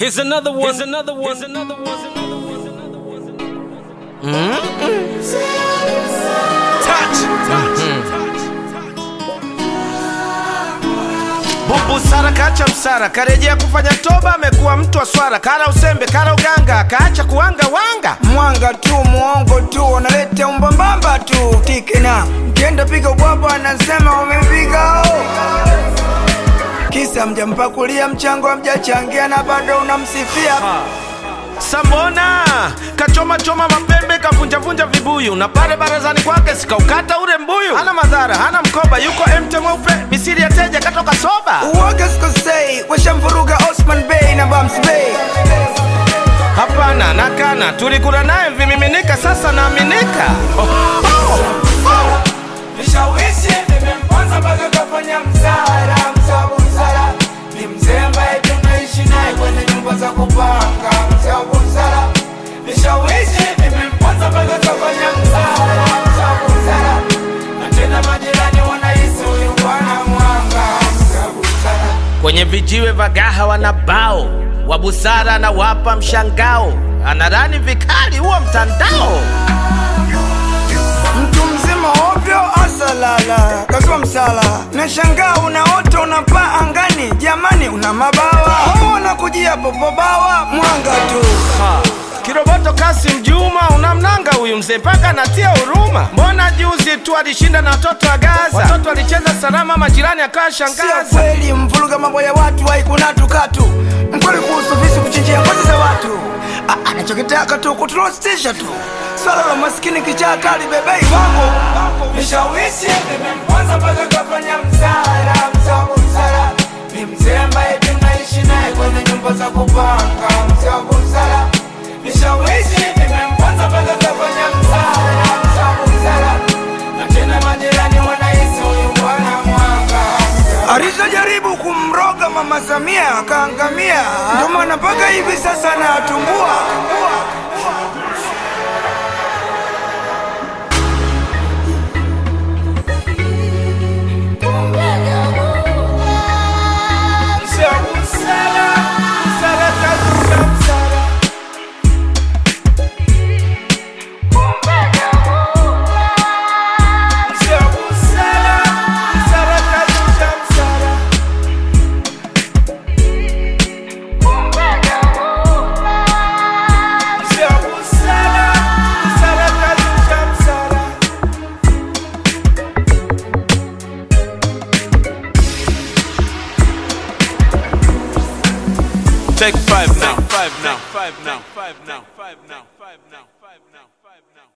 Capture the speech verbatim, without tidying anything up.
Here's another one. Here's another one. Here's another one. Here's another one. Here's another one. Mm-hmm. Touch. Touch. Bubu Sara kacha msara, karejea kufanya toba, amekuwa mtu wa swara. Kara usembe, kara uganga, kaacha kuanga wanga. Mwanga tu, muongo tu, unaleta umbambamba tu. Tikina, mkienda piga ubwabwa anasema umepiga oh. Kisa mjampakulia mchango mjachangia na bado unamsifia. Sambona kachoma choma mapembe, kavunja vunja vibuyu, na pale barazani kwake sikaukata ule mbuyu. Hana madhara, hana mkoba, yuko empty mweupe, misiri ya teja katoka soba. Uwaga sikosei, washamvuruga Osman Bey na Bams Bey. Hapana, nakana, tulikula naye vimiminika, sasa naaminika. Oh, oh, oh. Nishawishi, nimemponza mpaka kafanya msara. Msabu msara, ni mzee ambaye tunaishi naye kwenye nyumba za kupanga. Msabu msara, nishawishi, nimemponza mpaka kafanya msara. Msabu msara, na tena majirani wanahisi huyu bwana mwanga. Msabu msara, kwenye vijiwe vagaha wanabao, wa busara na wapa mshangao, anarani vikali huwa mtandao. mtu mzima ovyo asalala, kaswa msala. Nashangaa unaota unapaa angani, jamani una mabawa. Hao wanakujia popobawa, mwanga tu. Ha. Kiroboto Kasim Juma, unamnanga huyu mzee mpaka natia huruma. Mbona juzi tu alishinda na watoto wa Gaza, watoto walicheza salama, majirani akawa shangaza. Sio kweli mvuluga mambo ya watu haikuna tukatu. Mkweli kuhusu visu kuchinjia ngozi za watu. Anachokitaka tu kutrostisha tu. Swala la maskini kichaa kali bebei wangu. Nishawishi, nimemponza mpaka kafanya msara. Msabu msara, ni mzee ambaye tunaishi naye kwenye nyumba za kupanga. Msabu msara, nishawishi, nimemponza mpaka kafanya msara. Msabu msara, na tena majirani wanahisi huyu bwana mwanga. Alizojaribu kumroga Mama Samia akaangamia, ndio maana mpaka hivi sasa anatumbua. Take five now. Five now. Five now. Five now. Five now. Five now. Five now. Five now.